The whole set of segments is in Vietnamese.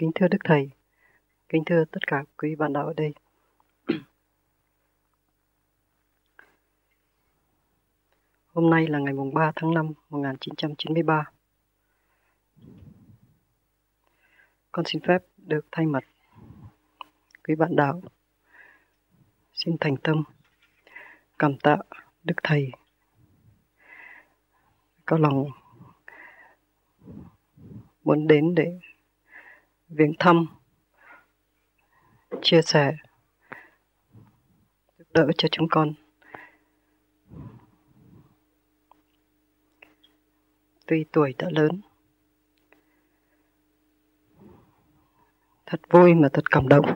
Kính thưa Đức Thầy, kính thưa tất cả quý bạn đạo ở đây. Hôm nay là ngày 3 tháng 5 1993. Con xin phép được thay mặt quý bạn đạo xin thành tâm cảm tạ Đức Thầy có lòng muốn đến để viếng thăm, chia sẻ, giúp đỡ cho chúng con. Tuy tuổi đã lớn, thật vui mà thật cảm động.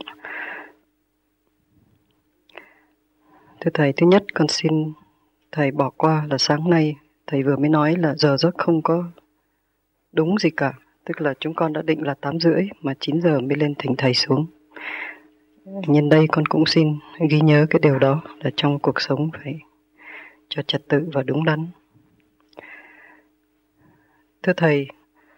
Thưa Thầy, thứ nhất con xin Thầy bỏ qua là sáng nay Thầy vừa mới nói là giờ giấc không có đúng gì cả. Tức là chúng con đã định là 8:30 mà 9 giờ mới lên thỉnh Thầy xuống. Nhân đây con cũng xin ghi nhớ cái điều đó là trong cuộc sống phải cho trật tự và đúng đắn. Thưa Thầy,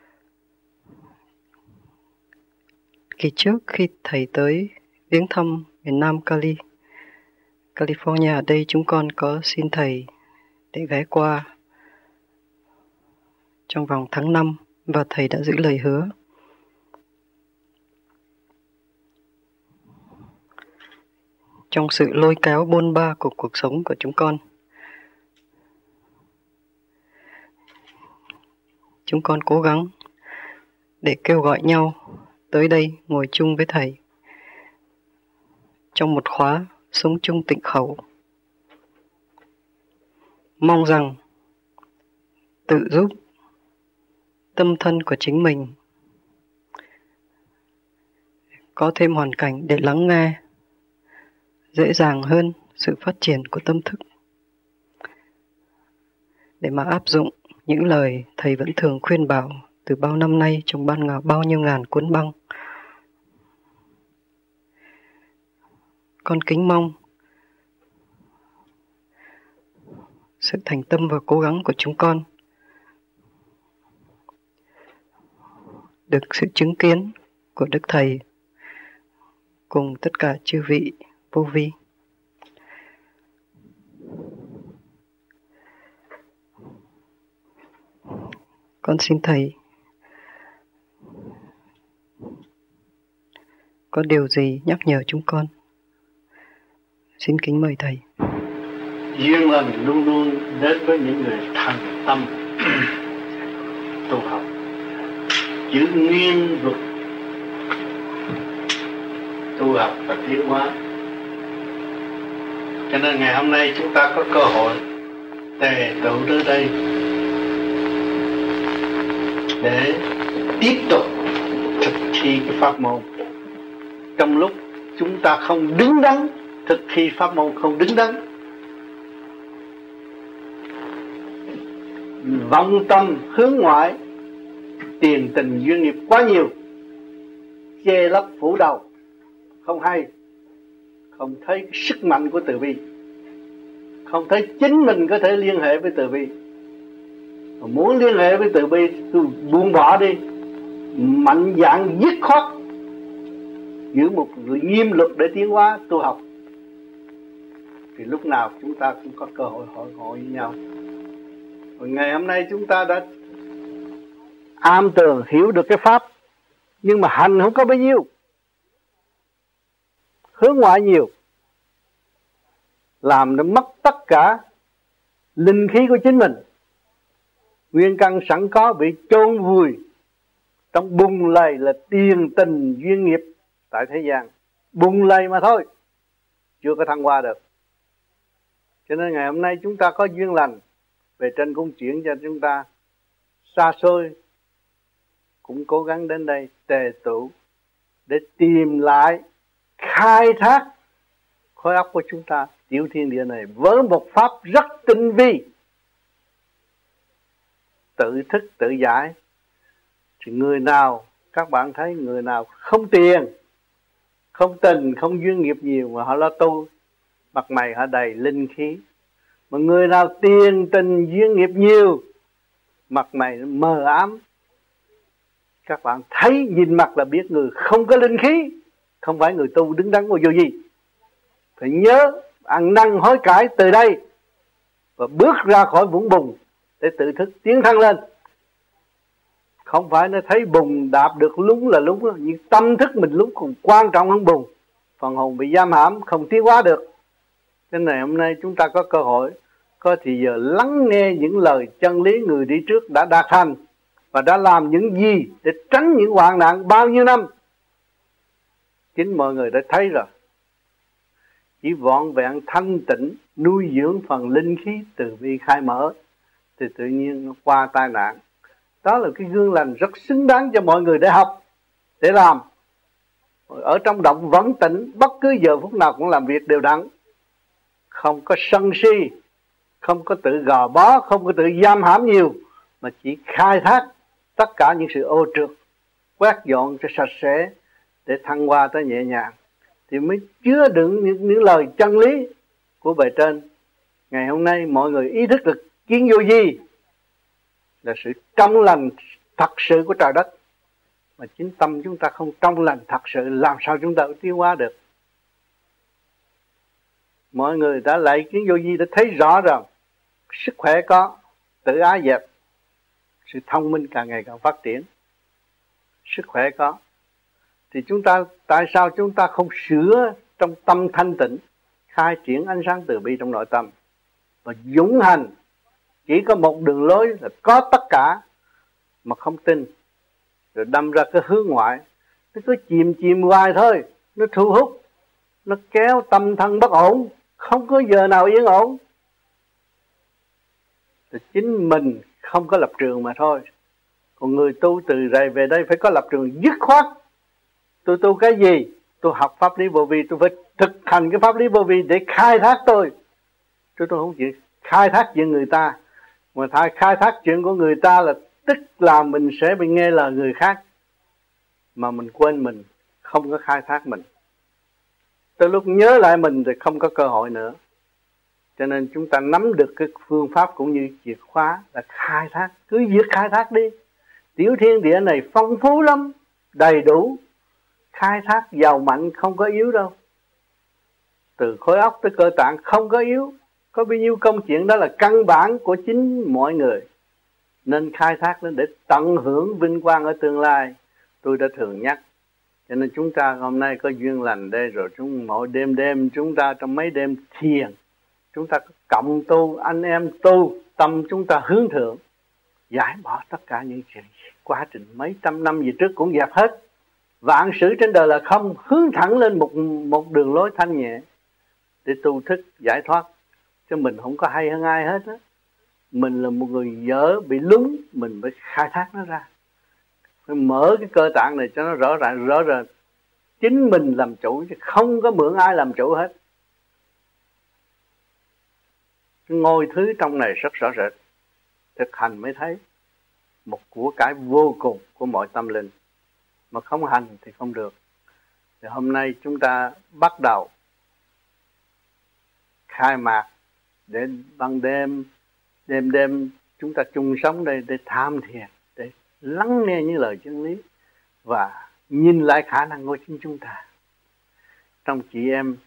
kỳ trước khi Thầy tới viếng thăm miền Nam California, ở đây chúng con có xin Thầy để ghé qua trong vòng tháng 5 và Thầy đã giữ lời hứa. Trong sự lôi kéo bôn ba của cuộc sống của chúng con cố gắng để kêu gọi nhau tới đây ngồi chung với Thầy trong một khóa sống chung tịnh khẩu. Mong rằng tự giúp tâm thân của chính mình có thêm hoàn cảnh để lắng nghe dễ dàng hơn sự phát triển của tâm thức, để mà áp dụng những lời Thầy vẫn thường khuyên bảo từ bao năm nay trong bao nhiêu ngàn cuốn băng. Con kính mong sự thành tâm và cố gắng của chúng con được sự chứng kiến của Đức Thầy cùng tất cả chư vị vô vi. Con xin Thầy có điều gì nhắc nhở chúng con. Xin kính mời Thầy. Duyên lành luôn luôn đến với những người thành tâm tu học, giữ nghiêm luật tu học và tiến hóa. Cho nên ngày hôm nay chúng ta có cơ hội tề tựu tới đây để tiếp tục thực thi cái pháp môn. Trong lúc chúng ta không đứng đắn thực thi pháp môn, không đứng đắn, vọng tâm hướng ngoại, tiền tình duyên nghiệp quá nhiều, che lấp phủ đầu, không hay, không thấy cái sức mạnh của từ bi, không thấy chính mình có thể liên hệ với từ bi. Mà muốn liên hệ với từ bi thì buông bỏ đi, mạnh dạn dứt khoát, giữ một nghiêm luật để tiến hóa tu học, thì lúc nào chúng ta cũng có cơ hội hội ngộ với nhau. Và ngày hôm nay chúng ta đã am tường hiểu được cái pháp, nhưng mà hành không có bao nhiêu, hướng ngoại nhiều, làm nó mất tất cả linh khí của chính mình. Nguyên căn sẵn có bị chôn vùi trong bùn lầy là tiền tình duyên nghiệp tại thế gian. Bùn lầy mà thôi, chưa có thăng hoa được. Cho nên ngày hôm nay chúng ta có duyên lành, về trên cũng chuyển cho chúng ta xa xôi, cũng cố gắng đến đây tề tựu để tìm lại, khai thác khối óc của chúng ta, tiểu thiên địa này với một pháp rất tinh vi, tự thức tự giải. Thì người nào, các bạn thấy người nào không tiền, không tình, không duyên nghiệp nhiều mà họ lo tu, mặt mày họ đầy linh khí. Mà người nào tiền tình duyên nghiệp nhiều, mặt mày mờ ám, Các bạn thấy nhìn mặt là biết người không có linh khí, không phải người tu đứng đắn vô gì. Phải nhớ ăn năn hối cải từ đây và bước ra khỏi vũng bùn để tự thức tiến thăng lên. Không phải nó thấy bùn đạp được lún là lún, nhưng tâm thức mình lún còn quan trọng hơn bùn. Phần hồn bị giam hãm không tiến hóa được. Cho nên hôm nay chúng ta có cơ hội, có thì giờ lắng nghe những lời chân lý người đi trước đã đạt thành và đã làm những gì để tránh những hoạn nạn bao nhiêu năm. Chính mọi người đã thấy rồi. Chỉ vọn vẹn thanh tịnh nuôi dưỡng phần linh khí từ bi khai mở thì tự nhiên nó qua tai nạn. Đó là cái gương lành rất xứng đáng cho mọi người để học, để làm. Ở trong động vẫn tĩnh, bất cứ giờ phút nào cũng làm việc đều đặn. Không có sân si, không có tự gò bó, không có tự giam hãm nhiều, mà chỉ khai thác tất cả những sự ô trượt, quét dọn cho sạch sẽ để thăng hoa tới nhẹ nhàng. Thì mới chứa đựng những lời chân lý của bề trên. Ngày hôm nay mọi người ý thức được kiến vô vi là sự trong lành thật sự của trời đất. Mà chính tâm chúng ta không trong lành thật sự, làm sao chúng ta tiến hóa được? Mọi người đã lại kiến vô vi đã thấy rõ rằng sức khỏe có, tự ái dẹp, sự thông minh càng ngày càng phát triển. Sức khỏe có, thì chúng ta tại sao chúng ta không sửa trong tâm thanh tịnh, khai triển ánh sáng từ bi trong nội tâm và dũng hành? Chỉ có một đường lối là có tất cả mà không tin, rồi đâm ra cái hướng ngoại, nó cứ chìm hoài thôi, nó thu hút, nó kéo tâm thân bất ổn, không có giờ nào yên ổn. Thì chính mình không có lập trường mà thôi. Còn người tu từ rày về đây phải có lập trường dứt khoát. Tôi tu cái gì? Tôi học pháp lý vô vi, tôi phải thực hành cái pháp lý vô vi để khai thác tôi. Tôi không chịu khai thác chuyện người ta. Mà khai thác chuyện của người ta là tức là mình sẽ bị nghe lời người khác, mà mình quên mình, không có khai thác mình. Tới lúc nhớ lại mình thì không có cơ hội nữa. Cho nên chúng ta nắm được cái phương pháp cũng như chìa khóa là khai thác. Cứ việc khai thác đi. Tiểu thiên địa này phong phú lắm, đầy đủ. Khai thác giàu mạnh không có yếu đâu. Từ khối óc tới cơ tạng không có yếu. Có bao nhiêu công chuyện đó là căn bản của chính mọi người. Nên khai thác lên để tận hưởng vinh quang ở tương lai. Tôi đã thường nhắc. Cho nên chúng ta hôm nay có duyên lành đây rồi. Mỗi đêm chúng ta trong mấy đêm thiền, chúng ta cộng tu, anh em tu, tâm chúng ta hướng thượng, giải bỏ tất cả những chuyện quá trình mấy trăm năm về trước cũng dẹp hết. Vạn sự trên đời là không, hướng thẳng lên một đường lối thanh nhẹ để tu thức giải thoát. Chứ mình không có hay hơn ai hết á. Mình là một người dở bị lúng, mình phải khai thác nó ra, phải mở cái cơ tạng này cho nó rõ ràng. Chính mình làm chủ chứ không có mượn ai làm chủ hết. Ngôi thứ trong này rất rõ rệt, thực hành mới thấy một của cải vô cùng của mọi tâm linh, mà không hành thì không được. Thì hôm nay chúng ta bắt đầu khai mạc để ban đêm chúng ta chung sống đây để tham thiền, để lắng nghe những lời chân lý và nhìn lại khả năng của chính chúng ta. Trong chị em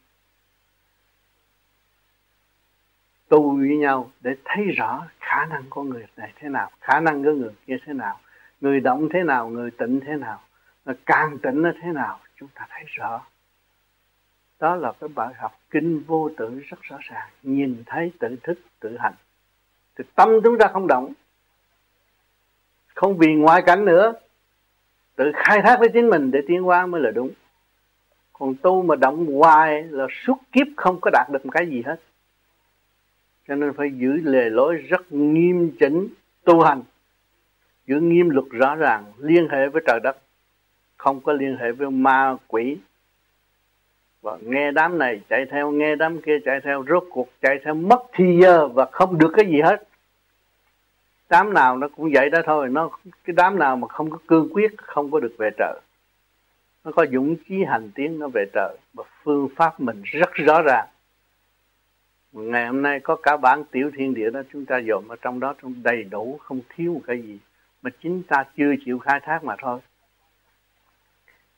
tu với nhau để thấy rõ khả năng của người này thế nào, khả năng của người kia thế nào, người động thế nào, người tịnh thế nào, càng tịnh nó thế nào, chúng ta thấy rõ. Đó là cái bài học kinh vô tự rất rõ ràng, nhìn thấy tự thức, tự hành. Thì tâm chúng ta không động, không vì ngoại cảnh nữa, tự khai thác với chính mình để tiến hóa mới là đúng. Còn tu mà động hoài là suốt kiếp không có đạt được một cái gì hết. Cho nên phải giữ lề lối rất nghiêm chỉnh tu hành, giữ nghiêm luật rõ ràng, liên hệ với trời đất, không có liên hệ với ma quỷ. Và nghe đám này chạy theo, nghe đám kia chạy theo, rốt cuộc chạy theo mất thì giờ và không được cái gì hết. Đám nào nó cũng vậy đó thôi, cái đám nào mà không có cương quyết không có được về trời. Nó có dũng chí hành tiến nó về trời, và phương pháp mình rất rõ ràng. Ngày hôm nay có cả bản tiểu thiên địa đó, chúng ta dồn ở trong đó trong đầy đủ, không thiếu một cái gì, mà chính ta chưa chịu khai thác mà thôi.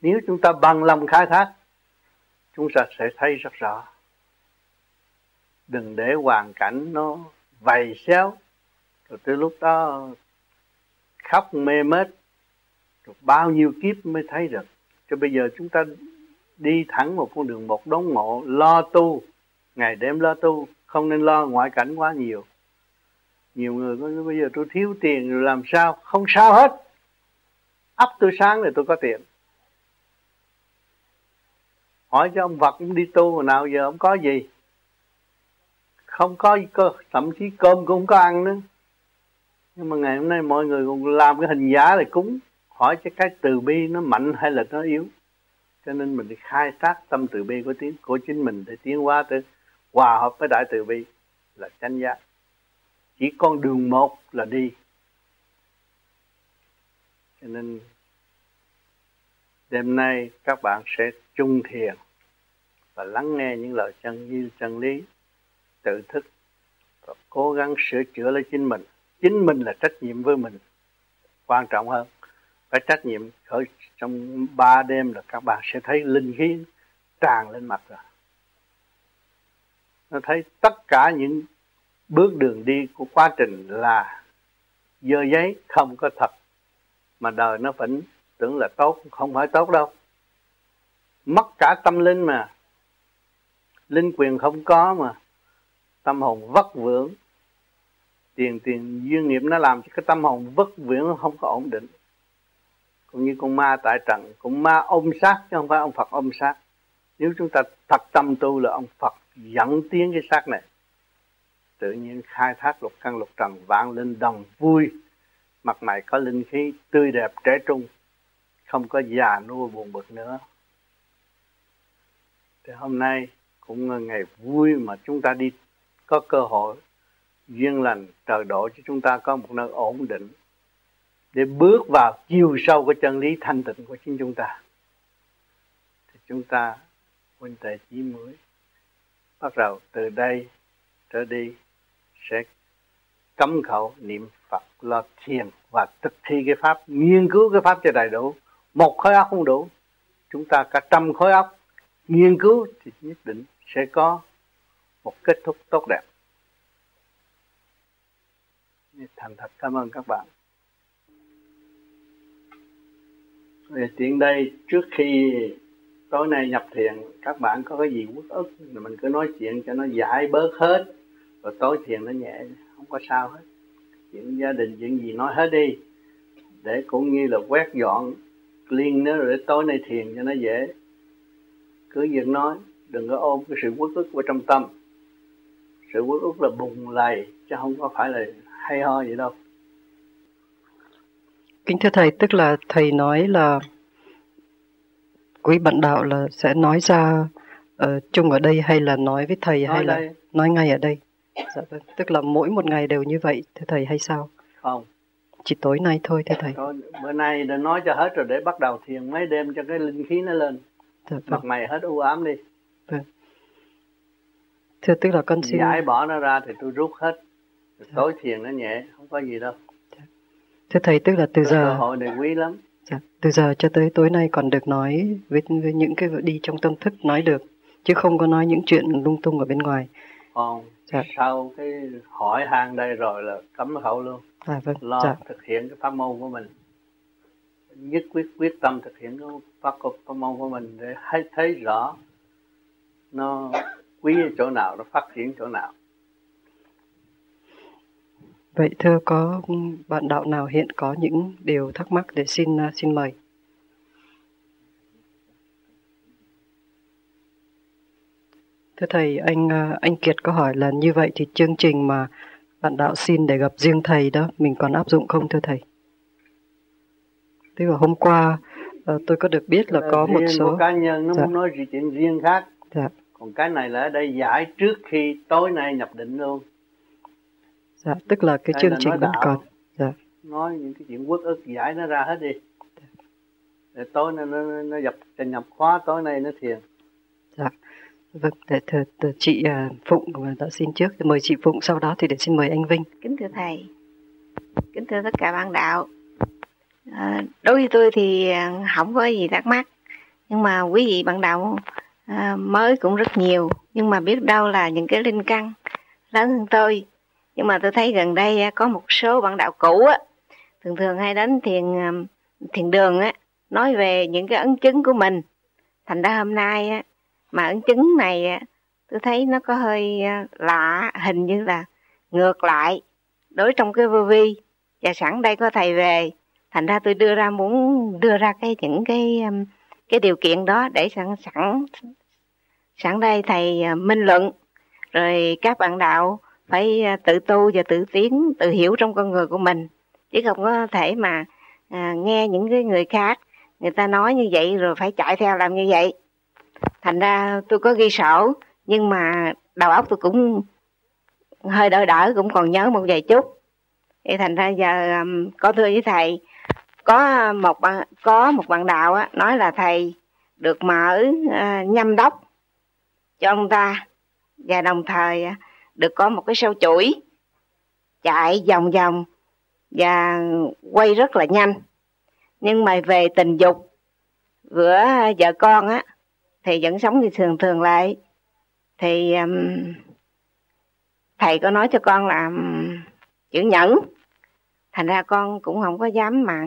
Nếu chúng ta bằng lòng khai thác, chúng ta sẽ thấy rất rõ. Đừng để hoàn cảnh nó vầy xéo, rồi tới lúc đó khóc mê mết, rồi bao nhiêu kiếp mới thấy được. Cho bây giờ chúng ta đi thẳng một con đường một đốn ngộ, lo tu, ngày đêm lo tu, không nên lo ngoại cảnh quá nhiều. Nhiều người nói bây giờ tôi thiếu tiền rồi làm sao? Không sao hết. Ấp tôi sáng rồi tôi có tiền. Hỏi cho ông Phật cũng đi tu hồi nào giờ ông có gì? Không có thậm chí cơm cũng không có ăn nữa. Nhưng mà ngày hôm nay mọi người còn làm cái hình giá để cúng. Hỏi cho cái từ bi nó mạnh hay là nó yếu. Cho nên mình đi khai thác tâm từ bi của chính mình để tiến hóa tới hòa hợp với đại từ bi là chánh giác. Chỉ con đường một là đi. Cho nên đêm nay các bạn sẽ chung thiền và lắng nghe những lời chân lý, tự thức và cố gắng sửa chữa lấy chính mình. Chính mình là trách nhiệm với mình. Quan trọng hơn, phải trách nhiệm khởi trong 3 đêm là các bạn sẽ thấy linh khí tràn lên mặt rồi. Nó thấy tất cả những bước đường đi của quá trình là dơ giấy, không có thật. Mà đời nó phỉnh, tưởng là tốt, không phải tốt đâu. Mất cả tâm linh mà. Linh quyền không có mà. Tâm hồn vất vưởng. Tiền duyên nghiệp nó làm cho cái tâm hồn vất vưởng không có ổn định. Cũng như con ma tại trần, con ma ôm xác chứ không phải ông Phật ôm xác. Nếu chúng ta thật tâm tu là ông Phật dẫn tiến cái xác này. Tự nhiên khai thác lục căn lục trần, vạn linh đồng vui. Mặt mày có linh khí tươi đẹp trẻ trung, không có già nua buồn bực nữa. Thì hôm nay cũng là ngày vui mà chúng ta đi có cơ hội duyên lành trời độ cho chúng ta có một nơi ổn định để bước vào chiều sâu của chân lý thanh tịnh của chính chúng ta. Thì chúng ta huynh đệ chí mới bắt đầu từ đây trở đi sẽ cấm khẩu niệm Phật, lo thiền và thực thi cái pháp, nghiên cứu cái pháp cho đầy đủ. Một khối óc không đủ, chúng ta cả 100 khối óc nghiên cứu thì nhất định sẽ có một kết thúc tốt đẹp. Thành thật cảm ơn các bạn. Về tiện đây, trước khi tối nay nhập thiền, các bạn có cái gì uất ức thì mình cứ nói chuyện cho nó giải bớt hết, rồi tối thiền nó nhẹ, không có sao hết. Chuyện gia đình, chuyện gì nói hết đi, để cũng như là quét dọn liên nữa, rồi để tối nay thiền cho nó dễ. Cứ việc nói, đừng có ôm cái sự uất ức vào trong tâm. Sự uất ức là bùng lầy, chứ không có phải là hay ho vậy đâu. Kính thưa Thầy, tức là Thầy nói là quý bạn đạo là sẽ nói ra chung ở đây hay là nói với Thầy nói hay đây. là nói ngay ở đây? Dạ vâng, tức là mỗi một ngày đều như vậy, thưa Thầy hay sao? Không. Chỉ tối nay thôi, thưa Thầy. Thôi, bữa nay đã nói cho hết rồi để bắt đầu thiền mấy đêm cho cái linh khí nó lên. Dạ vâng. Mặt mày hết u ám đi. Vâng. Thưa, tức là con xin... Giải bỏ nó ra thì tôi rút hết. Dạ. Tối thiền nó nhẹ, không có gì đâu. Dạ. Thưa Thầy, tức là từ giờ... cơ hội này quý lắm. Dạ. Từ giờ cho tới tối nay còn được nói với những cái đi trong tâm thức nói được. Chứ không có nói những chuyện lung tung ở bên ngoài. Còn dạ. Sau cái hỏi han đây rồi là cấm khẩu luôn. À, vâng. Lo dạ. thực hiện cái pháp môn của mình. Nhất quyết tâm thực hiện cái pháp môn của mình để thấy rõ nó quý ở chỗ nào, nó phát triển chỗ nào. Vậy thưa, có bạn đạo nào hiện có những điều thắc mắc để xin mời? Thưa Thầy, anh Kiệt có hỏi là như vậy thì chương trình mà bạn đạo xin để gặp riêng Thầy đó, mình còn áp dụng không thưa Thầy? Tức là hôm qua tôi có được biết là có một số cá nhân nó dạ. muốn nói chuyện riêng khác. Dạ. Còn cái này là ở đây giải trước khi tối nay nhập định luôn. Dạ, tức là cái chương trình vẫn còn. Dạ. Nói những cái chuyện uất ức giải nó ra hết đi. Để tối nay nó nhập khóa, tối nay nó thiền. Dạ. Vâng, để chị Phụng đã xin trước, mời chị Phụng, sau đó thì để xin mời anh Vinh. Kính thưa Thầy, kính thưa tất cả bạn đạo. Đối với tôi thì không có gì thắc mắc, Nhưng mà quý vị bạn đạo mới cũng rất nhiều, nhưng mà biết đâu là những cái linh căn lớn hơn tôi. Nhưng mà tôi thấy gần đây có một số bạn đạo cũ á, thường thường hay đến thiền đường á, nói về những cái ấn chứng của mình. Thành ra hôm nay á, mà ấn chứng này á, tôi thấy nó có hơi lạ, hình như là ngược lại đối trong cái vô vi. Và sẵn đây có thầy về, thành ra tôi muốn đưa ra những cái điều kiện đó để sẵn đây thầy minh luận, rồi các bạn đạo phải tự tu và tự tiến, tự hiểu trong con người của mình, chứ không có thể mà nghe những cái người khác người ta nói như vậy rồi phải chạy theo làm như vậy. Thành ra tôi có ghi sổ, nhưng mà đầu óc tôi cũng hơi đỡ, cũng còn nhớ một vài chút. Thì thành ra giờ có thưa với thầy, có một bạn đạo á, nói là thầy được mở nhâm đốc cho ông ta, và đồng thời được có một cái sâu chuỗi chạy vòng vòng và quay rất là nhanh. Nhưng mà về tình dục giữa vợ con á thì vẫn sống như thường lại. Thì thầy có nói cho con là chữ nhẫn. Thành ra con cũng không có dám mà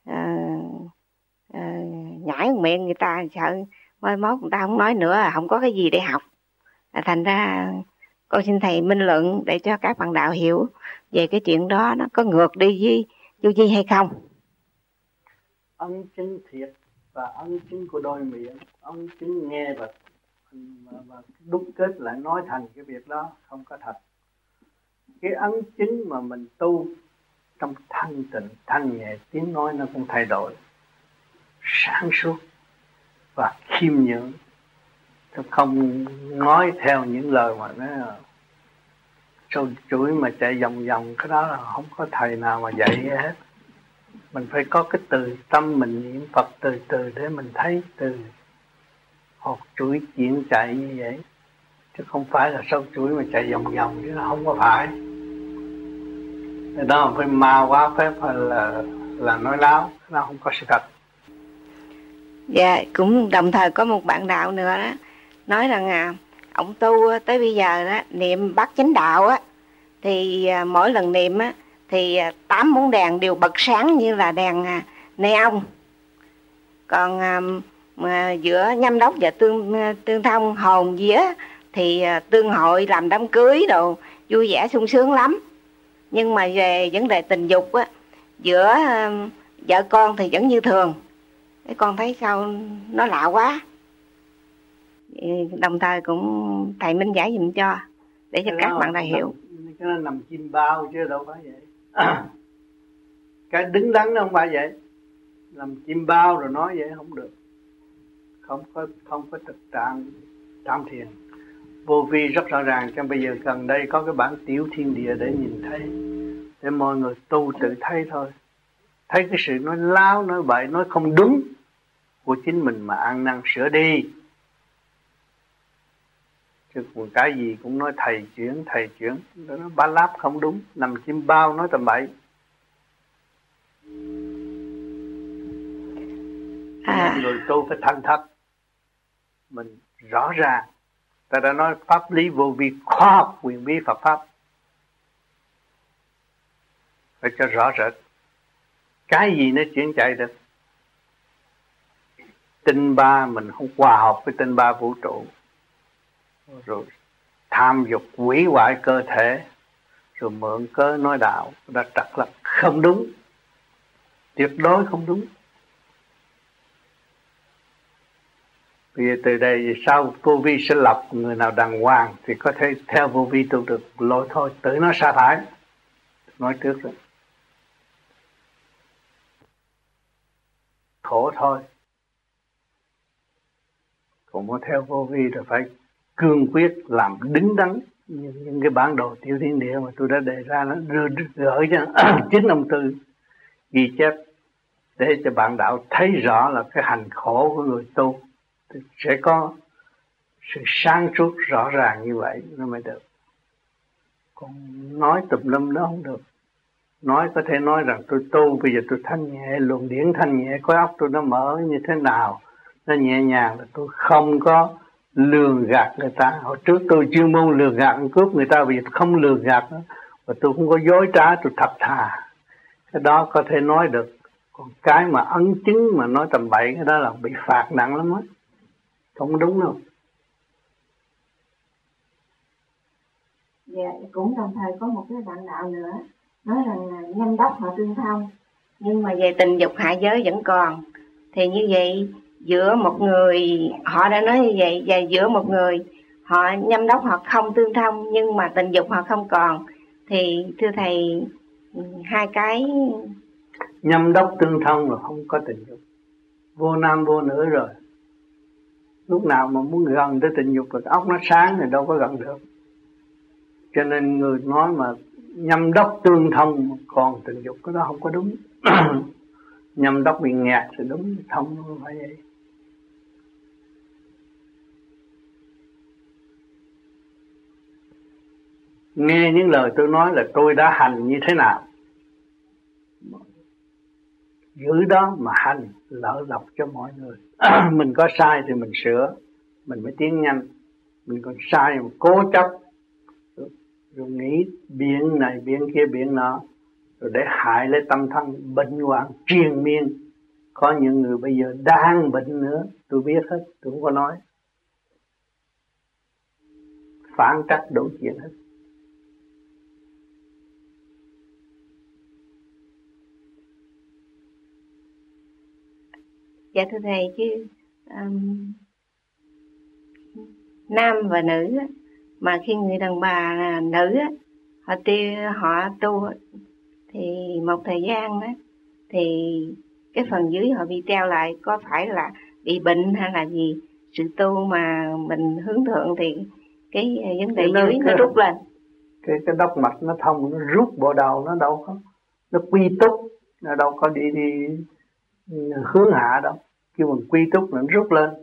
nhảy miệng người ta, sợ mai mốt người ta không nói nữa, không có cái gì để học. Thành ra con xin thầy minh luận để cho các bạn đạo hiểu về cái chuyện đó, nó có ngược đi với vô vi hay không. Ân chứng thiệt và ân chứng của đôi miệng, ân chứng nghe và đúc kết lại nói thành cái việc đó không có thật. Cái ân chứng mà mình tu trong thanh tịnh, thanh nhẹ, tiếng nói nó cũng thay đổi, sáng suốt và khiêm nhường, chứ không nói theo những lời mà nó sâu chuỗi mà chạy vòng vòng. Cái đó là không có thầy nào mà dạy hết. Mình phải có cái từ tâm mình niệm Phật từ từ để mình thấy từ hột chuỗi chuyển chạy như vậy, chứ không phải là sâu chuỗi mà chạy vòng vòng, chứ nó không có phải. Cái đó phải ma quá phép hay là nói láo, nó không có sự thật. Dạ, cũng đồng thời có một bạn đạo nữa đó nói rằng ông tu tới bây giờ đó niệm bát chánh đạo á, thì mỗi lần niệm á thì 8 bóng đèn đều bật sáng như là đèn neon. Còn giữa nhâm đốc và tương thông hồn vía thì tương hội làm đám cưới đồ vui vẻ sung sướng lắm. Nhưng mà về vấn đề tình dục á, giữa vợ con thì vẫn như thường. Cái con thấy sao nó lạ quá. Đồng thời cũng thầy minh giải dùm cho để cho các bạn đại hiểu. Cái nó nằm chim bao chứ đâu phải vậy. Cái đứng đắn nó không phải vậy. Làm chim bao rồi nói vậy không được. Không có thực trạng tam thiền. Vô vi rất rõ ràng, cho bây giờ gần đây có cái bản tiểu thiên địa để nhìn thấy, để mọi người tu tự thấy thôi. Thấy cái sự nói láo, nói bậy, nói không đúng của chính mình mà ăn năn sửa đi. Chứ còn cái gì cũng nói thầy chuyển, nó bá láp không đúng, nằm chim bao nói tầm bậy. Người tu phải thành thật, mình rõ ràng. Ta đã nói pháp lý vô vi, khoa học quyền bí Phật pháp, phải cho rõ rệt. Cái gì nó chuyển chạy được. Tinh ba mình không hòa hợp với tinh ba vũ trụ, rồi tham dục hủy hoại cơ thể, rồi mượn cớ nói đạo, đã trật lật không đúng, tuyệt đối không đúng. Bây giờ từ đây sau vô vi sẽ lập người nào đàng hoàng thì có thể theo vô vi tu được, lỗi thôi tự nó sa thải, nói trước rồi, khổ thôi. Còn muốn theo vô vi thì phải cương quyết làm đứng đắn. Những cái bản đồ tiểu thiên địa mà tôi đã đề ra nó gửi cho chính ông Tư ghi chép để cho bạn đạo thấy rõ là cái hành khổ của người tu thì sẽ có sự sáng suốt rõ ràng như vậy nó mới được. Còn nói tùm lum nó không được. Nói có thể nói rằng tôi tu bây giờ tôi thanh nhẹ, luồng điển thanh nhẹ, khối óc tôi nó mở như thế nào, nó nhẹ nhàng là tôi không có lường gạt người ta. Hồi trước tôi chuyên môn lường gạt cướp người ta, vì không lường gạt đó. Và tôi không có dối trá, tôi thật thà. Cái đó có thể nói được. Còn cái mà ấn chứng mà nói tầm bậy, cái đó là bị phạt nặng lắm á. Không đúng đâu. Dạ, cũng đồng thời có một cái bạn đạo nữa nói rằng là nhâm đốc họ tương thông, nhưng mà về tình dục hạ giới vẫn còn. Thì như vậy giữa một người, họ đã nói như vậy, và giữa một người họ nhâm đốc họ không tương thông nhưng mà tình dục họ không còn, thì thưa thầy, hai cái nhâm đốc tương thông là không có tình dục, vô nam vô nữ rồi. Lúc nào mà muốn gần tới tình dục là óc nó sáng thì đâu có gần được. Cho nên người nói mà nhâm đốc tương thông còn tình dục, cái đó không có đúng. Nhâm đốc bị nghẹt thì đúng, thông không phải vậy. Nghe những lời tôi nói là tôi đã hành như thế nào, giữ đó mà hành lỡ lọc cho mọi người. Mình có sai thì mình sửa, mình mới tiến nhanh. Mình còn sai mà cố chấp rồi nghĩ biện này biện kia biện nọ, rồi để hại lấy tâm thân, bệnh hoạn triền miên. Có những người bây giờ đang bệnh nữa, tôi biết hết, tôi không có nói. Phản trắc đủ chuyện hết. Dạ thưa thầy, chứ nam và nữ á, mà khi người đàn bà là nữ á, họ tu thì một thời gian đó thì cái phần dưới họ bị treo lại, có phải là bị bệnh hay là gì? Sự tu mà mình hướng thượng thì cái vấn đề dưới nó rút lên. Cái đốc mạch nó thông, nó rút bộ đầu, nó đâu có, nó quy túc, nó đâu có đi hướng hạ đâu. Khi mình quy túc nó rút lên.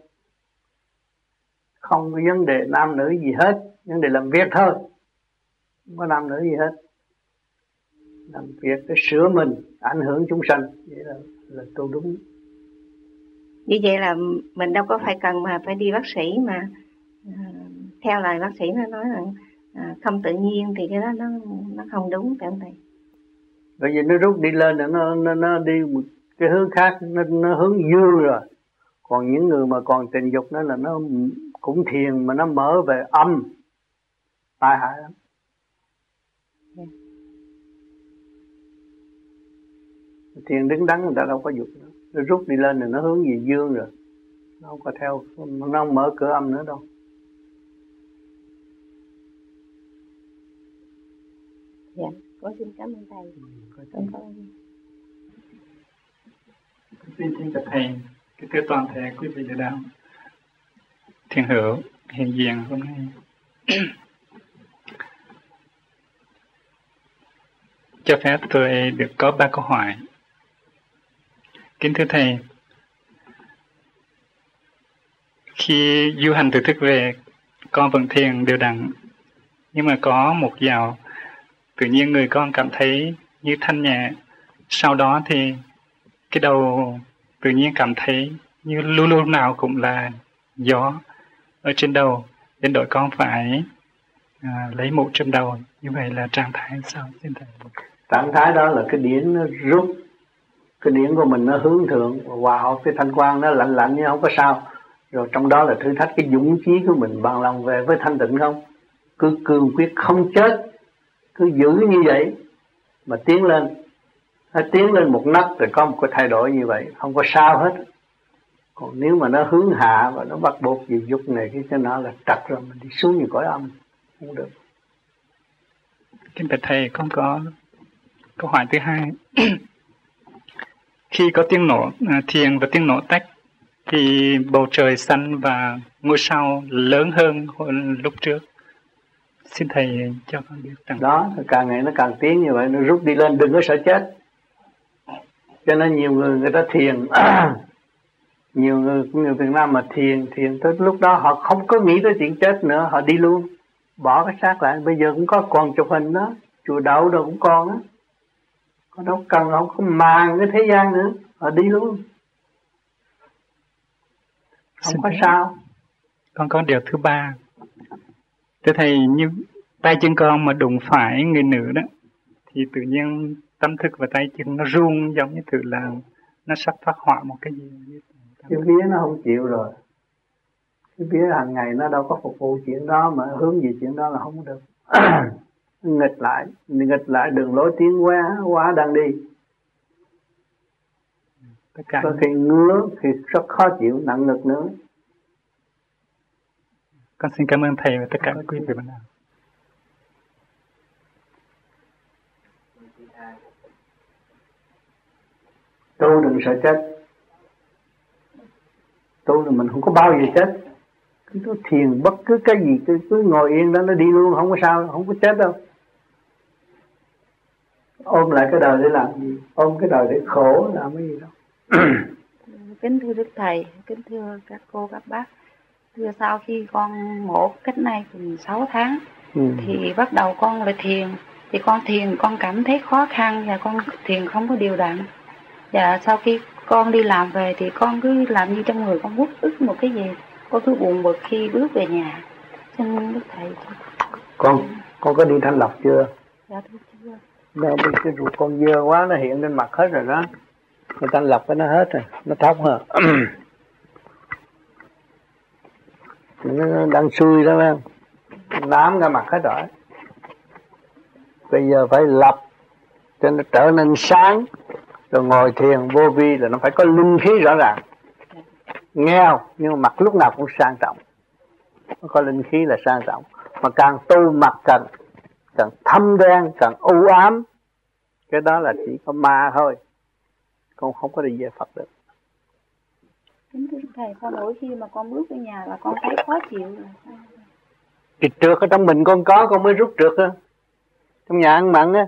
Không có vấn đề nam nữ gì hết, vấn đề làm việc thôi, không có nam nữ gì hết. Làm việc để sửa mình, ảnh hưởng chúng sanh, vậy là tôi đúng. Như vậy là mình đâu có phải cần mà phải đi bác sĩ mà theo lời bác sĩ nó nói rằng không tự nhiên, thì cái đó nó không đúng, phải không thầy? Bởi vì nó rút đi lên, nó đi một cái hướng khác, nó hướng dương rồi. Còn những người mà còn tình dục đó là nó cũng thiền mà nó mở về âm, tai hại lắm. Thiền đứng đắn người ta đâu có dục nữa. Nó rút đi lên rồi nó hướng về dương rồi, nó không có theo, nó không mở cửa âm nữa đâu. Dạ, con xin cảm ơn thầy. Xin chào thầy, kính thưa toàn thể quý vị đạo thiền hữu hiện diện hôm nay. Cho phép tôi được có 3 câu hỏi. Kính thưa thầy, khi du hành từ thức về, con vẫn thiền đều đặn, nhưng mà có một dạo tự nhiên người con cảm thấy như thanh nhẹ. Sau đó thì cái đầu tự nhiên cảm thấy như luôn luôn nào cũng là gió ở trên đầu, đến đội con phải lấy mũ trùm đầu. Như vậy là trạng thái sao? Xin thầy. Trạng thái đó là cái điển nó rút, cái điển của mình nó hướng thượng, hòa hợp cái thanh quang nó lạnh lạnh nhưng không có sao. Rồi trong đó là thử thách cái dũng chí của mình, bằng lòng về với thanh tịnh không, cứ cương quyết không chết, cứ giữ như vậy mà tiến lên. Nó tiến lên một nấc rồi có một cái thay đổi như vậy, không có sao hết. Còn nếu mà nó hướng hạ và nó bắt buộc gì dục này cái nọ là trật rồi, mình đi xuống như cõi âm không được. Kính bạch thầy, con có câu hỏi thứ hai. Khi có tiếng nổ thiền và tiếng nổ tách thì bầu trời xanh và ngôi sao lớn hơn lúc trước. Xin thầy cho con biết rằng đó, càng ngày nó càng tiến như vậy, nó rút đi lên, đừng có sợ chết. Cho nên nhiều người ta thiền nhiều người Việt Nam mà thiền tới lúc đó họ không có nghĩ tới chuyện chết nữa, họ đi luôn, bỏ cái xác lại. Bây giờ cũng có còn chụp hình đó, chùa Đậu đâu cũng còn á, có đâu cần, không có màng cái thế gian nữa, họ đi luôn. không có sao. Con có điều thứ ba. Thưa Thầy, như tay chân con mà đụng phải người nữ đó, thì tự nhiên tâm thức và tay chân nó run giống như thử là nó sắp phát họa một cái gì. Cái vía nó không chịu rồi. Cái vía hàng ngày nó đâu có phục vụ chuyện đó, mà hướng về chuyện đó là không được. nghịch lại đường lối tiến hóa đang đi. Có khi ngứa, thì rất khó chịu, nặng ngực nữa. Con xin cảm ơn Thầy và tất cả quý vị bạn nào. Tu đừng sợ chết. Tu là mình không có bao giờ chết. Cứ thiền bất cứ cái gì, cứ ngồi yên đó nó đi luôn, không có sao, không có chết đâu. Ôm lại cái đời để làm gì? Ôm cái đời để khổ làm cái gì đâu. Kính thưa Đức Thầy, kính thưa các cô, các bác. Thưa sau khi con mổ cách nay từ 6 tháng, thì bắt đầu con lại thiền. Thì con thiền con cảm thấy khó khăn và con thiền không có điều đặn. Và sau khi con đi làm về thì con cứ làm như trong người con uất ức một cái gì. Con cứ buồn bực khi bước về nhà. Xin Đức Thầy. Con có đi thanh lọc chưa? Dạ thưa chưa. Đâu bị cái ruột con dơ quá nó hiện lên mặt hết rồi đó. Người thanh lọc cái nó hết rồi, nó thóc hả? Nó đang xui đó phải không? Nám ra mặt hết rồi. Bây giờ phải lập cho nó trở nên sáng. Rồi ngồi thiền vô vi là nó phải có linh khí rõ ràng. Nghe không? Nhưng mà mặt lúc nào cũng sang trọng. Nó có linh khí là sang trọng. Mà càng tu mặt càng thâm đen, càng u ám. Cái đó là chỉ có ma thôi. Con không có đi về Phật được. Kính thưa Thầy, sao mỗi khi mà con bước về nhà là con thấy khó chịu là Thì trượt ở trong mình con mới rút trượt á. Trong nhà ăn mặn á.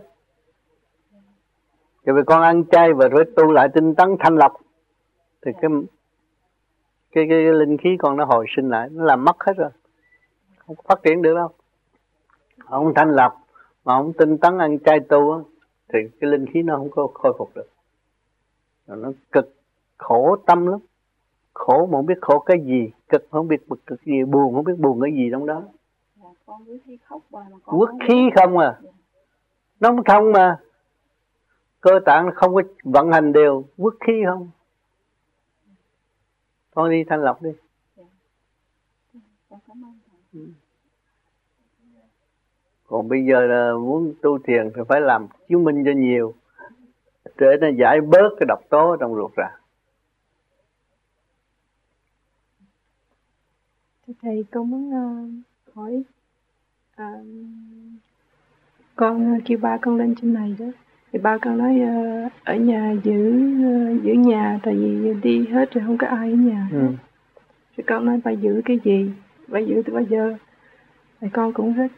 Rồi vì con ăn chay và rồi tu lại tinh tấn thanh lọc. Thì cái linh khí con nó hồi sinh lại. Nó làm mất hết rồi. Không phát triển được đâu. Không thanh lọc mà không tinh tấn ăn chay tu á, thì cái linh khí nó không có khôi phục được. Rồi nó cực khổ tâm lắm. Khổ mà không biết khổ cái gì, cực không biết cực gì, buồn không biết buồn cái gì trong đó. Con cứ khi khóc mà con Quốc khí không à. Nó không mà. Cơ tạng không có vận hành đều, quốc khí không. Con đi thanh lọc đi. Còn bây giờ là muốn tu thiền thì phải làm chứng minh cho nhiều, để nó giải bớt cái độc tố trong ruột ra. Thầy con muốn hỏi, con kêu ba con lên trên này đó, thì ba con nói ở nhà giữ nhà, tại vì đi hết rồi không có ai ở nhà. Thì con nói ba giữ cái gì, ba giữ từ bao giờ. Thì con cũng rất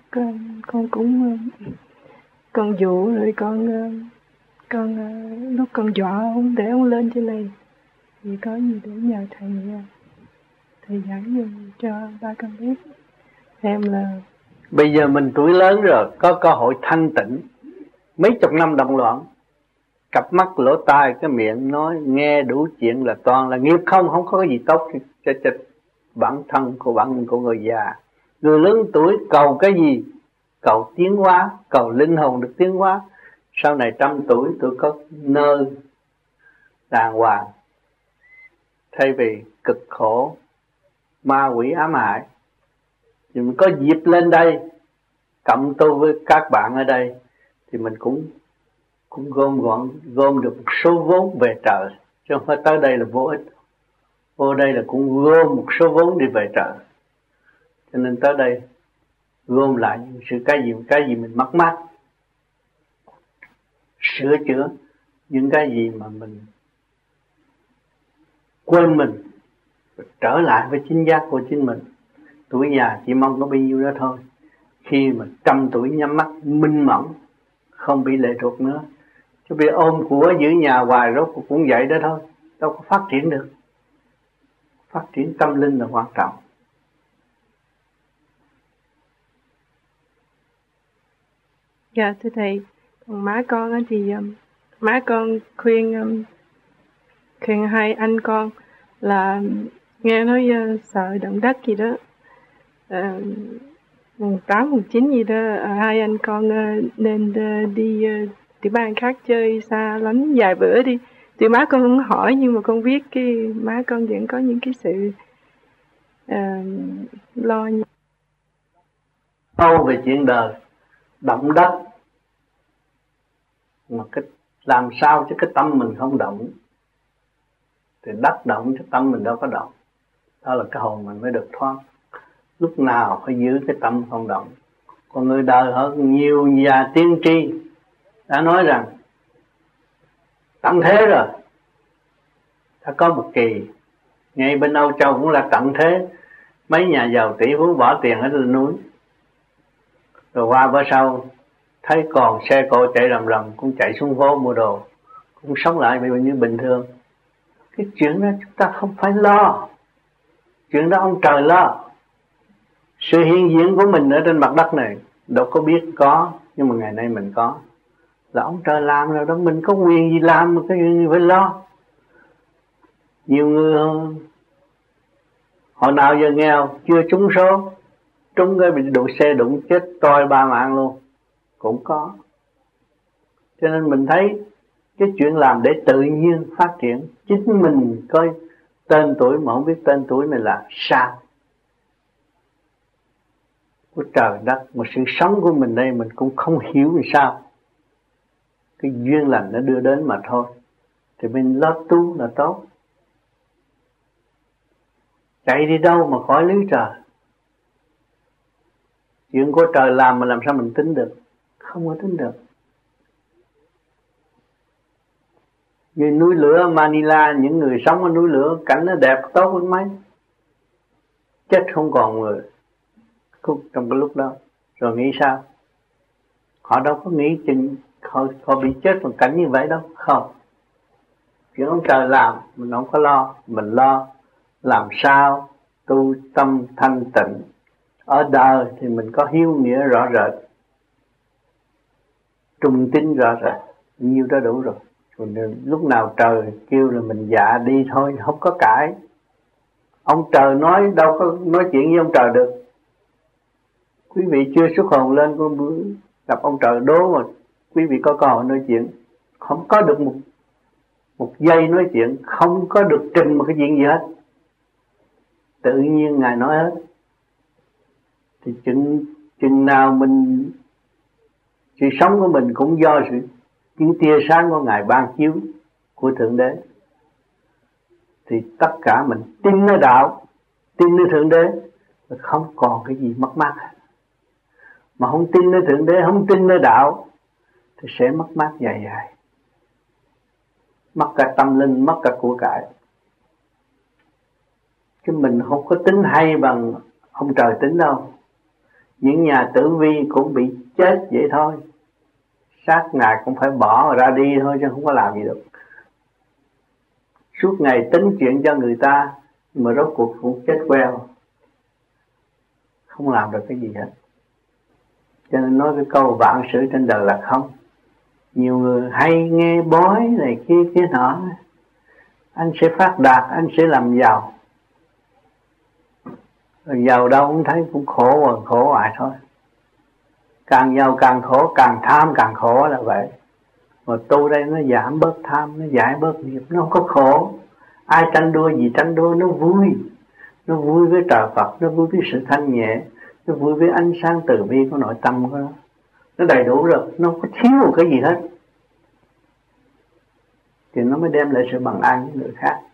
con dụ rồi con lúc con dọa ông để ông lên trên này, thì có gì để nhờ thầy giải dùm cho ba con biết xem là. Bây giờ mình tuổi lớn rồi, có cơ hội thanh tịnh. Mấy chục năm động loạn, cặp mắt lỗ tai cái miệng nói nghe đủ chuyện là toàn là nghiệp không có cái gì tốt cho bản thân của người già. Người lớn tuổi cầu cái gì? Cầu tiến hóa, cầu linh hồn được tiến hóa. Sau này 100 tuổi tôi có nơi đàng hoàng, thay vì cực khổ ma quỷ ám hại. Thì mình có dịp lên đây cộng tu với các bạn ở đây, thì mình cũng gom được một số vốn về trời, chứ không phải tới đây là vô ích. Vô đây là cũng gom một số vốn đi về trời. Cho nên tới đây gom lại những sự cái gì mình mất mát, sửa chữa những cái gì mà mình quên mình, trở lại với chính giác của chính mình. Tuổi già chỉ mong có bao nhiêu đó thôi. Khi mà 100 tuổi nhắm mắt minh mẫn, không bị lệ thuộc nữa. Chứ bị ôm của giữ nhà hoài rốt cũng vậy đó thôi, đâu có phát triển được. Phát triển tâm linh là quan trọng. Dạ thưa thầy, còn má con thì má con khuyên hai anh con là nghe nói sợ động đất gì đó, mùng 8, mùng 9 gì đó, hai anh con nên đi tiểu bang khác chơi xa lắm vài bữa đi. Thì má con không hỏi nhưng mà con biết cái má con vẫn có những cái sự lo như Âu về chuyện đời, động đất mà cái làm sao cho cái tâm mình không động, thì đất động chứ tâm mình đâu có động. Đó là cái hồn mình mới được thoát. Lúc nào phải giữ cái tâm không động. Còn người đời họ nhiều nhà tiên tri đã nói rằng tận thế rồi, đã có một kỳ ngay bên Âu Châu cũng là tận thế, mấy nhà giàu tỷ phú bỏ tiền ở trên núi, rồi qua bữa sau thấy còn xe cộ chạy rầm rầm cũng chạy xuống phố mua đồ, cũng sống lại như bình thường. Cái chuyện đó chúng ta không phải lo, chuyện đó ông trời lo. Sự hiện diện của mình ở trên mặt đất này đâu có biết có, nhưng mà ngày nay mình có, là ông trời làm rồi đó, mình có quyền gì làm mà cái gì phải lo. Nhiều người hồi nào giờ nghèo chưa trúng số, trúng cái bị đụng xe đụng chết toi 3 mạng luôn cũng có. Cho nên mình thấy cái chuyện làm để tự nhiên phát triển. Chính mình coi tên tuổi mà không biết tên tuổi này là sao, của trời đất, một sự sống của mình đây mình cũng không hiểu vì sao. Cái duyên lành nó đưa đến mà thôi, thì mình lo tu là tốt. Chạy đi đâu mà khỏi lý trời. Chuyện của trời làm mà làm sao mình tính được, không có tính được. Như núi lửa Manila, những người sống ở núi lửa cảnh nó đẹp tốt hơn mấy, chết không còn người trong cái lúc đó. Rồi nghĩ sao? Họ đâu có nghĩ chừng họ bị chết một cảnh như vậy đâu. Không, chuyện ông trời làm mình không có lo. Mình lo làm sao tu tâm thanh tịnh. Ở đời thì mình có hiếu nghĩa rõ rệt, trung tín rõ rệt, nhiêu đó đủ rồi. Còn lúc nào trời kêu là mình dạ đi thôi, không có cãi. Ông trời nói đâu có nói chuyện với ông trời được. Quý vị chưa xuất hồn lên con bữa gặp ông trời đố mà quý vị có cơ hội nói chuyện, không có được một giây nói chuyện, không có được trình một cái chuyện gì hết. Tự nhiên Ngài nói hết. Thì chừng nào mình, sự sống của mình cũng do những tia sáng của Ngài ban chiếu của Thượng Đế. Thì tất cả mình tin nơi đạo, tin nơi Thượng Đế, không còn cái gì mất mát. Mà không tin nơi Thượng Đế, không tin nơi đạo thì sẽ mất mát dài dài, mất cả tâm linh, mất cả của cải. Chứ mình không có tính hay bằng ông trời tính đâu. Những nhà tử vi cũng bị chết vậy thôi, xác Ngài cũng phải bỏ ra đi thôi, chứ không có làm gì được. Suốt ngày tính chuyện cho người ta, mà rốt cuộc cũng chết queo, không làm được cái gì hết. Cho nên nói cái câu vạn sự trên đời là không. Nhiều người hay nghe bói này kia nọ, anh sẽ phát đạt, anh sẽ làm giàu. Rồi giàu đâu cũng thấy cũng khổ hoài thôi. Càng giàu càng khổ, càng tham càng khổ là vậy. Mà tu đây nó giảm bớt tham, nó giải bớt nghiệp, nó không có khổ. Ai tranh đua gì tranh đua, nó vui. Nó vui với trời Phật, nó vui với sự thanh nhẹ, nó vui với ánh sáng từ bi của nội tâm của nó. Nó đầy đủ rồi, nó không có thiếu một cái gì hết. Thì nó mới đem lại sự bằng an với người khác.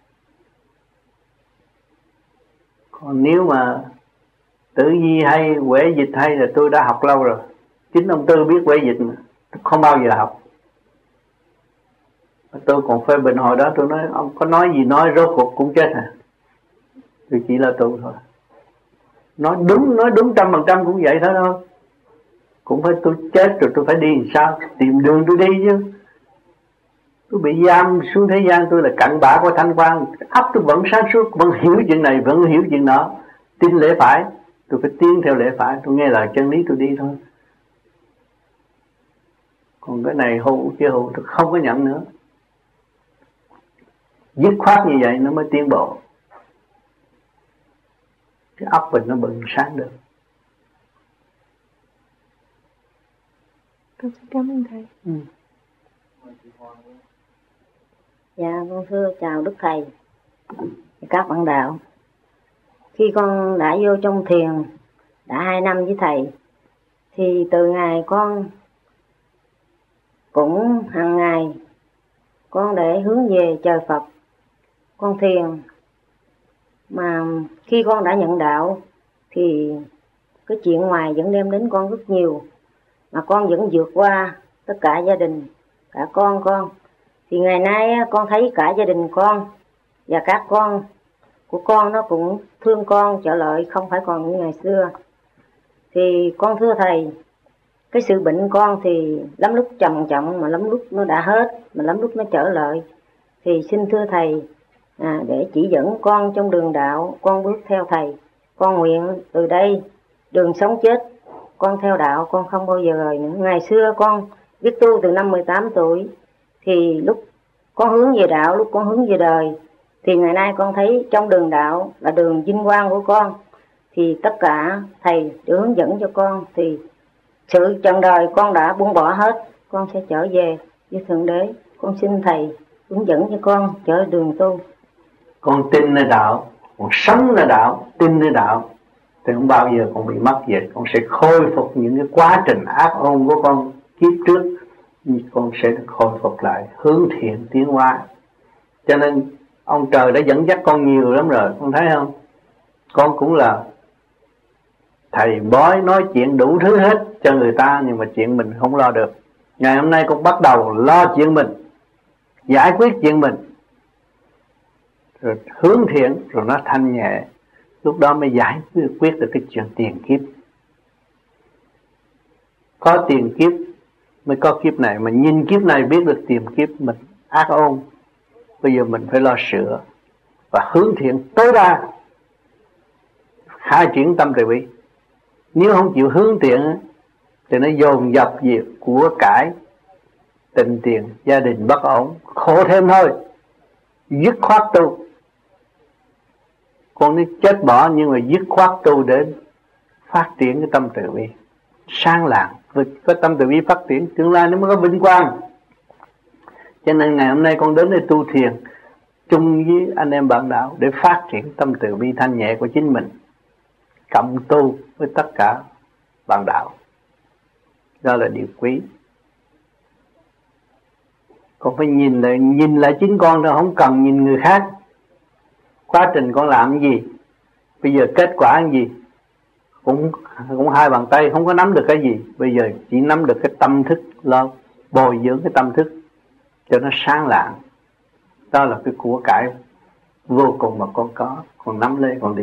Còn nếu mà tử vi hay, huệ dịch hay là tôi đã học lâu rồi. Chính ông Tư biết huệ dịch mà, không bao giờ học. Tôi còn phê bình hồi đó, tôi nói ông có nói gì nói, rốt cuộc cũng chết hả? Tôi chỉ là tu thôi. Nói đúng 100% cũng vậy thôi. Cũng phải tôi chết rồi tôi phải đi làm sao? Tìm đường tôi đi chứ. Tôi bị giam xuống thế gian, tôi là cặn bã của thanh quan. Óc tôi vẫn sáng suốt, vẫn hiểu chuyện này, vẫn hiểu chuyện đó. Tin lễ phải, tôi phải tiến theo lễ phải. Tôi nghe lời chân lý tôi đi thôi. Còn cái này hù kia hù tôi không có nhận nữa. Dứt khoát như vậy nó mới tiến bộ. cái óc mình nó bừng sáng được. Con xin cảm ơn thầy. Dạ con thưa chào Đức Thầy, các bạn đạo. Khi con đã vô trong thiền đã 2 năm với thầy, thì từ ngày con cũng hàng ngày con để hướng về trời Phật, con thiền. Mà khi con đã nhận đạo thì cái chuyện ngoài vẫn đem đến con rất nhiều, mà con vẫn vượt qua tất cả gia đình, cả con. Thì ngày nay con thấy cả gia đình con và các con của con nó cũng thương con trở lại, không phải còn như ngày xưa. Thì con thưa thầy, cái sự bệnh con thì lắm lúc trầm trọng, mà lắm lúc nó đã hết, mà lắm lúc nó trở lại. Thì xin thưa thầy để chỉ dẫn con trong đường đạo, con bước theo thầy. Con nguyện từ đây đường sống chết con theo đạo, con không bao giờ rời nữa. Ngày xưa con biết tu từ năm 18 tuổi, thì lúc con hướng về đạo, lúc con hướng về đời, thì ngày nay con thấy trong đường đạo là đường vinh quang của con. Thì tất cả thầy đều hướng dẫn cho con, thì sự trần đời con đã buông bỏ hết, con sẽ trở về với Thượng Đế. Con xin thầy hướng dẫn cho con trở đường tu. Con tin nơi đạo, con sống nơi đạo, tin nơi đạo, thì không bao giờ con bị mất vậy. Con sẽ khôi phục những cái quá trình ác ôn của con kiếp trước, con sẽ được khôi phục lại, hướng thiện tiến hóa. Cho nên ông trời đã dẫn dắt con nhiều lắm rồi, con thấy không? Con cũng là thầy bói nói chuyện đủ thứ hết cho người ta, nhưng mà chuyện mình không lo được. Ngày hôm nay con bắt đầu lo chuyện mình, giải quyết chuyện mình, rồi hướng thiện, rồi nó thanh nhẹ. Lúc đó mới giải quyết được cái chuyện tiền kiếp. Có tiền kiếp mới có kiếp này, mà nhìn kiếp này biết được tiền kiếp mình ác ôn. Bây giờ mình phải lo sửa và hướng thiện tối đa, khai triển tâm từ bi. Nếu không chịu hướng thiện thì nó dồn dập việc của cải, tình tiền, gia đình bất ổn, khổ thêm thôi. Dứt khoát tu. Con ấy chết bỏ, nhưng mà dứt khoát tu để phát triển cái tâm từ bi sáng lạng. Có tâm từ bi phát triển, tương lai nó mới có vinh quang. Cho nên ngày hôm nay con đến đây tu thiền chung với anh em bạn đạo để phát triển tâm từ bi thanh nhẹ của chính mình, cộng tu với tất cả bạn đạo. Đó là điều quý. Con phải nhìn lại chính con thôi, không cần nhìn người khác. Quá trình con làm cái gì, bây giờ kết quả cái gì, cũng hai bàn tay, không có nắm được cái gì. Bây giờ chỉ nắm được cái tâm thức, lo bồi dưỡng cái tâm thức cho nó sáng lạng. Đó là cái của cải vô cùng mà con có, con nắm lấy con đi.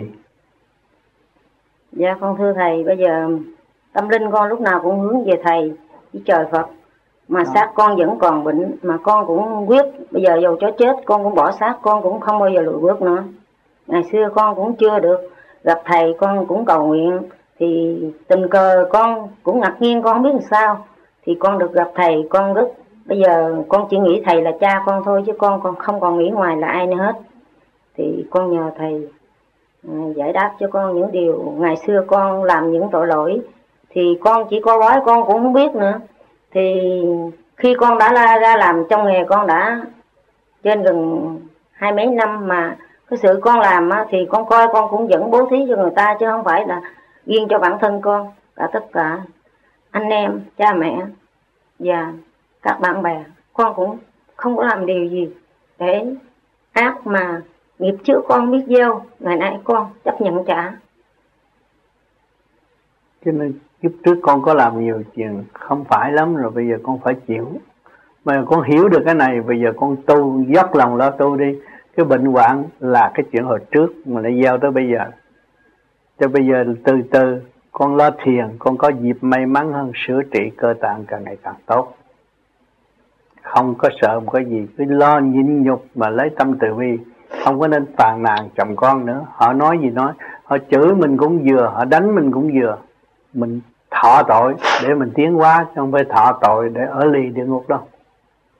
Dạ con thưa thầy, bây giờ tâm linh con lúc nào cũng hướng về thầy với trời Phật, mà xác con vẫn còn bệnh, mà con cũng quyết bây giờ dù cho chết con cũng bỏ xác, con cũng không bao giờ lùi bước nữa. Ngày xưa con cũng chưa được gặp thầy, con cũng cầu nguyện, thì tình cờ con cũng ngạc nhiên, con không biết làm sao thì con được gặp thầy. Con rất bây giờ con chỉ nghĩ thầy là cha con thôi, chứ con không còn nghĩ ngoài là ai nữa hết. Thì con nhờ thầy giải đáp cho con những điều ngày xưa con làm những tội lỗi, thì con chỉ coi bói con cũng không biết nữa. Thì khi con đã ra làm trong nghề, con đã trên gần 20 mấy năm, mà cái sự con làm thì con coi con cũng vẫn bố thí cho người ta, chứ không phải là riêng cho bản thân con. Cả tất cả anh em, cha mẹ và các bạn bè, con cũng không có làm điều gì để ác, mà nghiệp trước con biết gieo, ngày nay con chấp nhận trả. Cho nên kiếp trước con có làm nhiều chuyện không phải lắm rồi, bây giờ con phải chịu. Mà con hiểu được cái này, bây giờ con tu, dốc lòng lo tu đi. Cái bệnh hoạn là cái chuyện hồi trước mà lại gieo tới bây giờ. Cho bây giờ từ từ con lo thiền, con có dịp may mắn hơn, sửa trị cơ tạng càng ngày càng tốt. Không có sợ một cái gì, cứ lo nhịn nhục mà lấy tâm từ bi. Không có nên phàn nàn chồng con nữa. Họ nói gì nói, họ chửi mình cũng vừa, họ đánh mình cũng vừa. Mình thọ tội để mình tiến hóa, chứ không phải thọ tội để ở lì địa ngục đâu.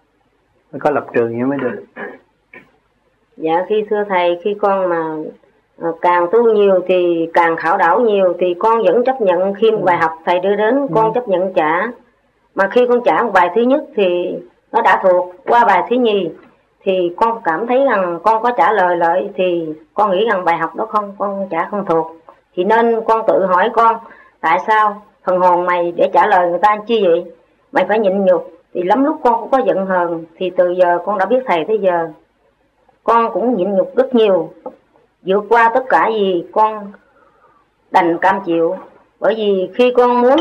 Phải có lập trường như mới được. Dạ khi thưa thầy, khi con mà Càng tu nhiều thì càng khảo đảo nhiều, thì con vẫn chấp nhận khi một bài học thầy đưa đến, con chấp nhận trả. Mà khi con trả một bài thứ nhất thì nó đã thuộc, qua bài thứ nhì thì con cảm thấy rằng con có trả lời lại, thì con nghĩ rằng bài học đó con trả không thuộc. Thì nên con tự hỏi con, tại sao phần hồn mày để trả lời người ta chi vậy? Mày phải nhịn nhục. Thì lắm lúc con cũng có giận hờn, thì từ giờ con đã biết thầy tới giờ con cũng nhịn nhục rất nhiều, vượt qua tất cả gì con đành cam chịu. Bởi vì khi con muốn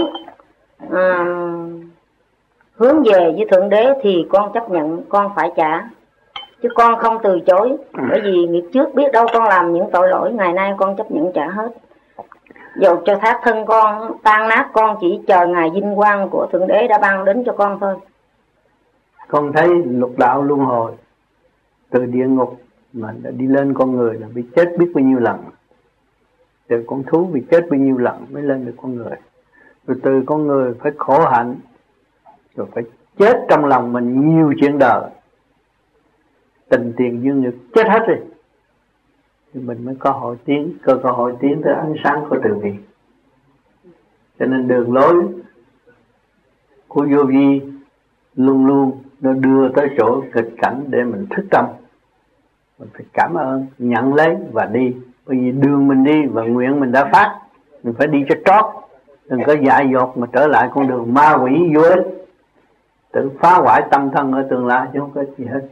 hướng về với Thượng Đế thì con chấp nhận con phải trả, chứ con không từ chối. Bởi vì nghiệp trước biết đâu con làm những tội lỗi, ngày nay con chấp nhận trả hết. Dầu cho xác thân con tan nát, con chỉ chờ ngày vinh quang của Thượng Đế đã ban đến cho con thôi. Con thấy lục đạo luân hồi, từ địa ngục mà đã đi lên con người là bị chết biết bao nhiêu lần, từ con thú bị chết bao nhiêu lần mới lên được con người. Rồi từ con người phải khổ hạnh, rồi phải chết trong lòng mình nhiều chuyện đời, tình tiền dương nghiệp chết hết rồi, thì mình mới có hội tiến, cơ hội tiến tới ánh sáng của từ bi. Cho nên đường lối của vô vi luôn luôn nó đưa tới chỗ nghịch cảnh để mình thức tâm. Mình phải cảm ơn, nhận lấy và đi. Bởi vì đường mình đi và nguyện mình đã phát, mình phải đi cho trót, đừng có dại dột mà trở lại con đường ma quỷ vô ích, tự phá hoại tâm thân ở tương lai chứ không có gì hết.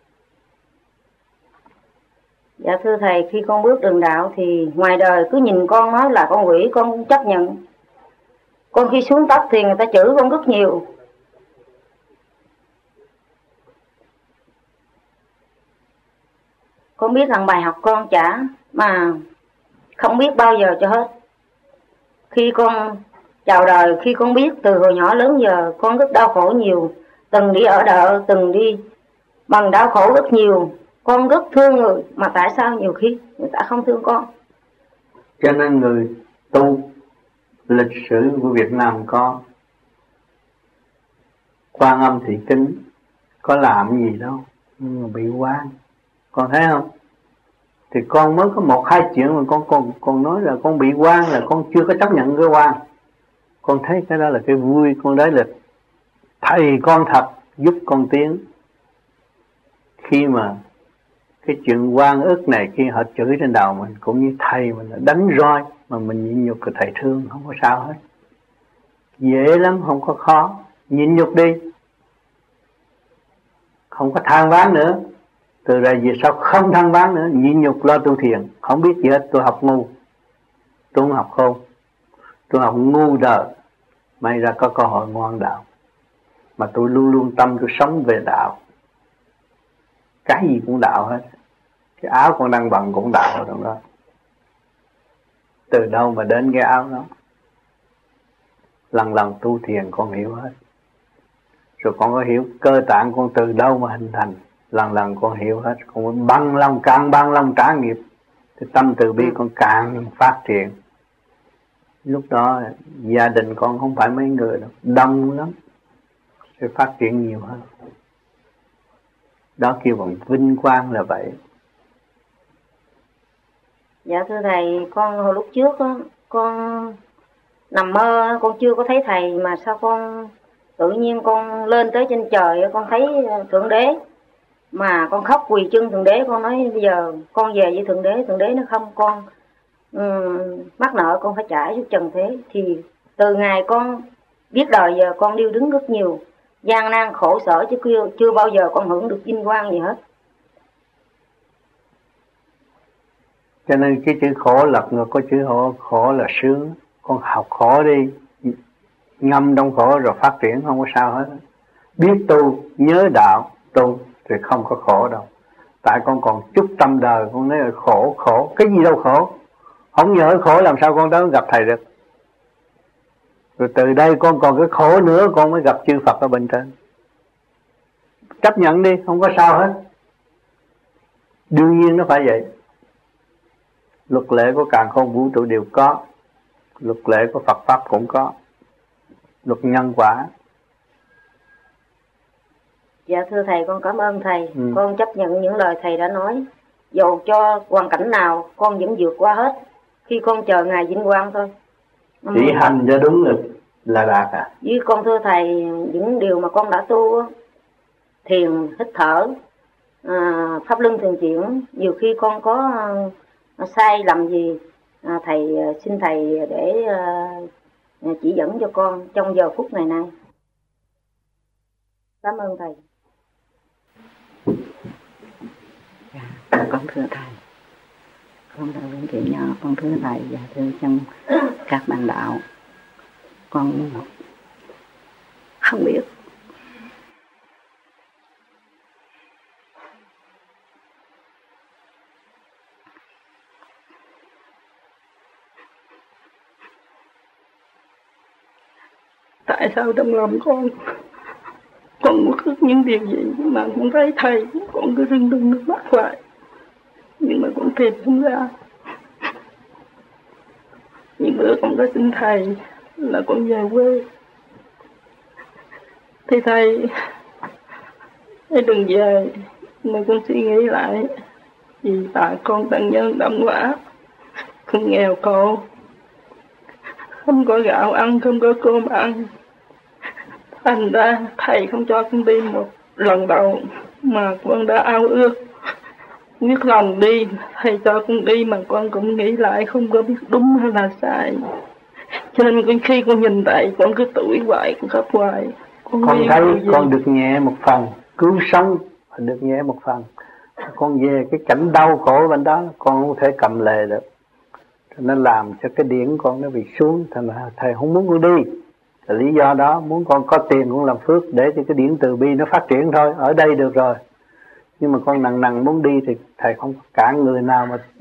Dạ thưa thầy, khi con bước đường đạo thì ngoài đời cứ nhìn con nói là con quỷ, con cũng chấp nhận. Con khi xuống tóc thì người ta chửi con rất nhiều. Con biết rằng bài học con trả mà không biết bao giờ cho hết. Khi con chào đời, khi con biết từ hồi nhỏ lớn giờ con rất đau khổ nhiều, từng đi ở đợ, từng đi bằng đau khổ rất nhiều. Con rất thương người, mà tại sao nhiều khi người ta không thương con? Cho nên người tu lịch sử của Việt Nam có Quan Âm Thị Kính có làm gì đâu, nhưng mà bị oan. Con thấy không? Thì con mới có 1-2 chuyện mà con nói là con bị oan, là con chưa có chấp nhận cái oan. Con thấy cái đó là cái vui, con đấy là thầy con thật giúp con tiến. Khi mà cái chuyện oan ức này, khi họ chửi trên đầu mình cũng như thầy mình đánh roi, mà mình nhịn nhục thì thầy thương, không có sao hết. Dễ lắm, không có khó. Nhịn nhục đi, không có than vãn nữa. Từ ra về sau không than vãn nữa, nhịn nhục lo tu thiền. Không biết gì hết, tôi học ngu, tôi không học khôn, tôi học ngu đời. May ra có cơ hội ngoan đạo, mà tôi luôn luôn tâm tôi sống về đạo. Cái gì cũng đạo hết. Cái áo con đang bận cũng đạo ở trong đó. Từ đâu mà đến cái áo đó? Lần lần tu thiền con hiểu hết. Rồi con có hiểu cơ tạng con từ đâu mà hình thành. Lần lần con hiểu hết. Con băng lòng, càng băng lòng trả nghiệp, thì tâm từ bi con càng phát triển. Lúc đó gia đình con không phải mấy người đâu, đông lắm, sẽ phát triển nhiều hơn. Đó kêu bằng vinh quang là vậy. Dạ thưa thầy, con hồi lúc trước đó, con nằm mơ, con chưa có thấy thầy, mà sao con tự nhiên con lên tới trên trời, con thấy Thượng Đế, mà con khóc quỳ chân Thượng Đế. Con nói bây giờ con về với Thượng Đế, Thượng Đế nó không con mắc nợ con phải trả giúp trần thế. Thì từ ngày con biết đời giờ con điêu đứng rất nhiều gian nan khổ sở, chứ chưa bao giờ con hưởng được vinh quang gì hết. Cho nên cái chữ khổ lật ngược có chữ khổ là sướng. Con học khổ đi, ngâm trong khổ rồi phát triển, không có sao hết. Biết tu, nhớ đạo, tu thì không có khổ đâu. Tại con còn chút tâm đời, con nói là khổ, cái gì đâu khổ. Không nhớ khổ làm sao con đó gặp thầy được. Rồi từ đây con còn cái khổ nữa, con mới gặp chư Phật ở bên trên. Chấp nhận đi, không có sao hết. Đương nhiên nó phải vậy. Luật lệ của càn khôn vũ trụ đều có. Luật lệ của Phật Pháp cũng có. Luật nhân quả. Dạ thưa thầy, con cảm ơn thầy. Con chấp nhận những lời thầy đã nói. Dầu cho hoàn cảnh nào con vẫn vượt qua hết, khi con chờ Ngài vinh quang thôi. Chỉ hành cho đúng là đạt à? Với con thưa Thầy, những điều mà con đã tu, thiền, hít thở, pháp luân thường chuyển, nhiều khi con có sai lầm gì, Thầy xin Thầy để chỉ dẫn cho con trong giờ phút này nay. Cảm ơn Thầy. Con thưa Thầy, con đã đến chuyện nhỏ, con thưa Thầy và thưa trong các bạn đạo, con không biết. Tại sao trong lòng con muốn ước những điều gì mà con thấy Thầy, con cứ rưng rưng nước mắt hoài, nhưng mà con tìm không ra. Những bữa con có xin Thầy là con về quê, thì Thầy đừng về, mà con suy nghĩ lại, vì bà con tăng nhân đậm quả, không nghèo khổ, không có gạo ăn, không có cơm ăn. Thành ra Thầy không cho con đi một lần đầu, mà con đã ao ước quyết lòng đi. Thầy cho con đi mà con cũng nghĩ lại không có biết đúng hay là sai, cho nên khi con nhìn Thầy con cứ tủi hoài, con khóc hoài. Con thấy con được nhẹ một phần, cứu sống được nhẹ một phần. Con về cái cảnh đau khổ bên đó con không thể cầm lề được, nó làm cho cái điển con nó bị xuống. Thành ra Thầy không muốn con đi, là lý do đó. Muốn con có tiền con làm phước để cho cái điển từ bi nó phát triển thôi, ở đây được rồi. Nhưng mà con nặng muốn đi thì Thầy không cản người nào mà